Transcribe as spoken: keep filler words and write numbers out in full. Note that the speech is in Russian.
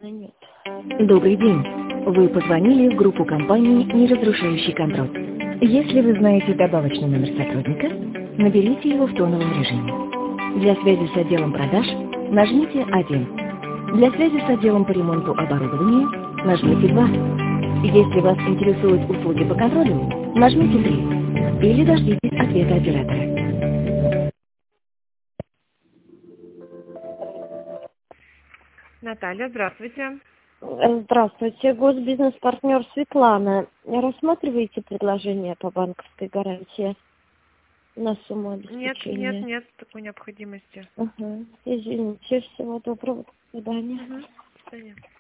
нет. Добрый день. Вы позвонили в группу компании «Неразрушающий контроль». Если вы знаете добавочный номер сотрудника, наберите его в тоновом режиме. Для связи с отделом продаж нажмите один. Для связи с отделом по ремонту оборудования нажмите два. Если вас интересуют услуги по контролю, нажмите три. Или дождитесь ответа оператора. Наталья, здравствуйте. Здравствуйте, госбизнес-партнер Светлана. Рассматриваете предложение по банковской гарантии на сумму Нет, обеспечения? нет, нет такой необходимости. Ага. Извините, всего доброго, до свидания. Угу. До свидания.